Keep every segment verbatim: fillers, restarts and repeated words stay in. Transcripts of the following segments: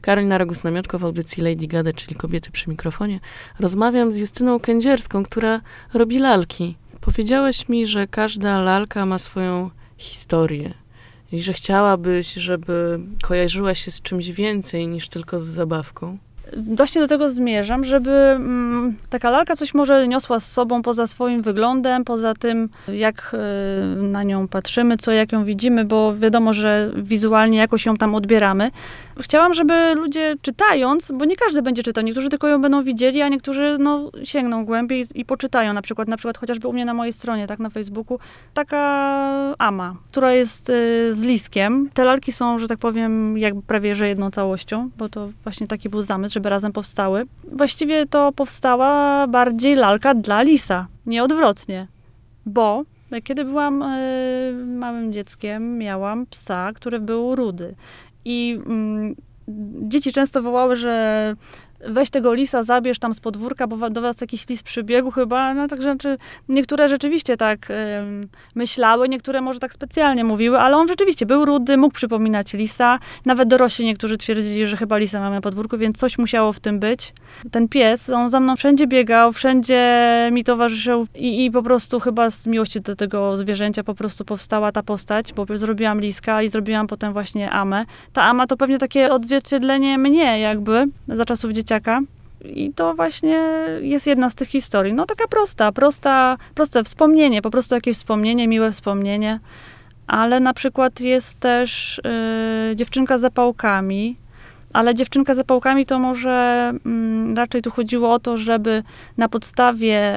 Karolina Rogus-Namiotko w audycji Lady Gada, czyli Kobiety przy mikrofonie. Rozmawiam z Justyną Kędzierską, która robi lalki. Powiedziałaś mi, że każda lalka ma swoją historię i że chciałabyś, żeby kojarzyła się z czymś więcej niż tylko z zabawką. Właśnie do tego zmierzam, żeby mm, taka lalka coś może niosła z sobą poza swoim wyglądem, poza tym, jak y, na nią patrzymy, co, jak ją widzimy, bo wiadomo, że wizualnie jakoś ją tam odbieramy. Chciałam, żeby ludzie czytając, bo nie każdy będzie czytał, niektórzy tylko ją będą widzieli, a niektórzy no, sięgną głębiej i, i poczytają. Na przykład, na przykład chociażby u mnie na mojej stronie, tak, na Facebooku, taka ama, która jest y, z liskiem. Te lalki są, że tak powiem, jakby prawie że jedną całością, bo to właśnie taki był zamysł, żeby razem powstały. Właściwie to powstała bardziej lalka dla lisa, nie odwrotnie, bo kiedy byłam y, małym dzieckiem, miałam psa, który był rudy. I mm, dzieci często wołały, że weź tego lisa, zabierz tam z podwórka, bo do was jakiś lis przybiegł chyba. No także znaczy, niektóre rzeczywiście tak y, myślały, niektóre może tak specjalnie mówiły, ale on rzeczywiście był rudy, mógł przypominać lisa. Nawet dorośli niektórzy twierdzili, że chyba lisa mamy na podwórku, więc coś musiało w tym być. Ten pies, on za mną wszędzie biegał, wszędzie mi towarzyszył i, i po prostu chyba z miłości do tego zwierzęcia po prostu powstała ta postać, bo zrobiłam liska i zrobiłam potem właśnie amę. Ta ama to pewnie takie odzwierciedlenie mnie jakby, za czasów dzieciaka. I to właśnie jest jedna z tych historii. No taka prosta, prosta, proste wspomnienie, po prostu jakieś wspomnienie, miłe wspomnienie. Ale na przykład jest też y, dziewczynka z zapałkami, ale dziewczynka z zapałkami to może y, raczej tu chodziło o to, żeby na podstawie y,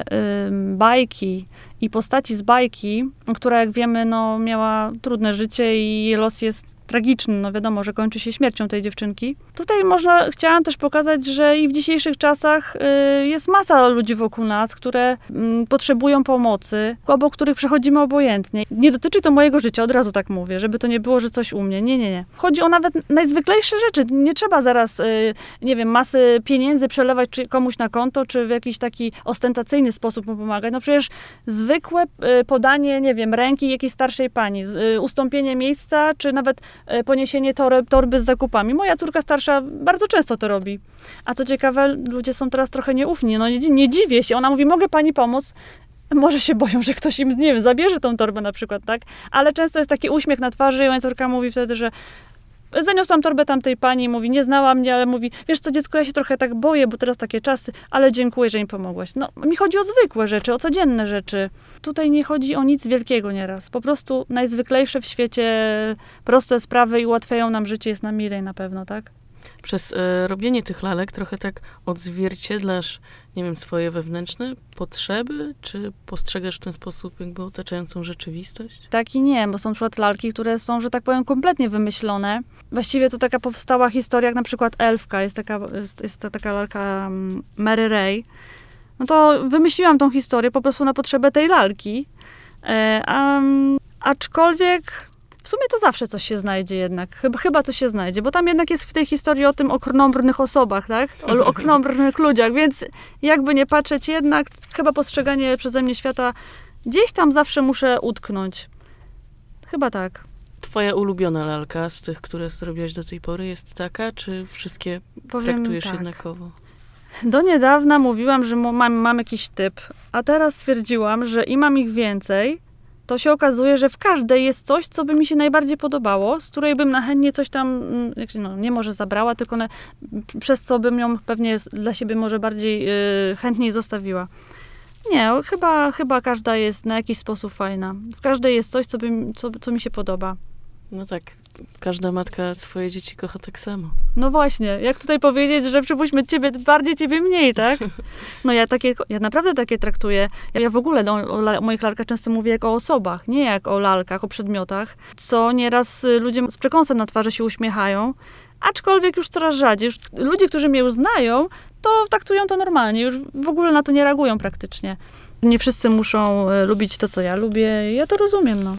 bajki i postaci z bajki, która jak wiemy, no, miała trudne życie i jej los jest tragiczny, no wiadomo, że kończy się śmiercią tej dziewczynki. Tutaj można, chciałam też pokazać, że i w dzisiejszych czasach y, jest masa ludzi wokół nas, które y, potrzebują pomocy, obok których przechodzimy obojętnie. Nie dotyczy to mojego życia, od razu tak mówię, żeby to nie było, że coś u mnie. Nie, nie, nie. Chodzi o nawet najzwyklejsze rzeczy. Nie trzeba zaraz, y, nie wiem, masy pieniędzy przelewać czy komuś na konto, czy w jakiś taki ostentacyjny sposób mu pomagać. No przecież zwykłe y, podanie, nie wiem, ręki jakiejś starszej pani, y, ustąpienie miejsca, czy nawet poniesienie tory, torby z zakupami. Moja córka starsza bardzo często to robi. A co ciekawe, ludzie są teraz trochę nieufni. No nie, nie dziwię się. Ona mówi, mogę pani pomóc? Może się boją, że ktoś im, nie wiem, zabierze tą torbę na przykład, tak? Ale często jest taki uśmiech na twarzy i moja córka mówi wtedy, że zaniosłam torbę tamtej pani, mówi, nie znała mnie, ale mówi, wiesz co, dziecko, ja się trochę tak boję, bo teraz takie czasy, ale dziękuję, że mi pomogłaś. No, mi chodzi o zwykłe rzeczy, o codzienne rzeczy. Tutaj nie chodzi o nic wielkiego nieraz. Po prostu najzwyklejsze w świecie proste sprawy i ułatwiają nam życie, jest nam milej na pewno, tak? Przez e, robienie tych lalek trochę tak odzwierciedlasz, nie wiem, swoje wewnętrzne potrzeby, czy postrzegasz w ten sposób jakby otaczającą rzeczywistość? Tak i nie, bo są na przykład lalki, które są, że tak powiem, kompletnie wymyślone. Właściwie to taka powstała historia, jak na przykład Elfka, jest taka, jest, jest to taka lalka um, Mary Ray. No to wymyśliłam tą historię po prostu na potrzebę tej lalki. E, um, aczkolwiek w sumie to zawsze coś się znajdzie jednak. Chyba, chyba coś się znajdzie, bo tam jednak jest w tej historii o tym okronomrnych osobach, tak? O okronomnych ludziach, więc jakby nie patrzeć, jednak chyba postrzeganie przeze mnie świata gdzieś tam zawsze muszę utknąć. Chyba tak. Twoja ulubiona lalka z tych, które zrobiłaś do tej pory jest taka, czy wszystkie Powiem traktujesz tak. jednakowo? Do niedawna mówiłam, że mam, mam jakiś typ, a teraz stwierdziłam, że im mam ich więcej, to się okazuje, że w każdej jest coś, co by mi się najbardziej podobało, z której bym nachętnie coś tam, no, nie może zabrała, tylko na, przez co bym ją pewnie dla siebie może bardziej yy, chętniej zostawiła. Nie, chyba, chyba każda jest na jakiś sposób fajna. W każdej jest coś, co, by, co, co mi się podoba. No tak, każda matka swoje dzieci kocha tak samo. No właśnie, jak tutaj powiedzieć, że przypuśćmy ciebie bardziej, ciebie mniej, tak? No ja takie, ja naprawdę takie traktuję. Ja, ja w ogóle no, o, o moich lalkach często mówię jak o osobach, nie jak o lalkach, o przedmiotach, co nieraz ludzie z przekąsem na twarzy się uśmiechają, aczkolwiek już coraz rzadziej. Już ludzie, którzy mnie już znają, to traktują to normalnie, już w ogóle na to nie reagują praktycznie. Nie wszyscy muszą lubić to, co ja lubię, ja to rozumiem, no.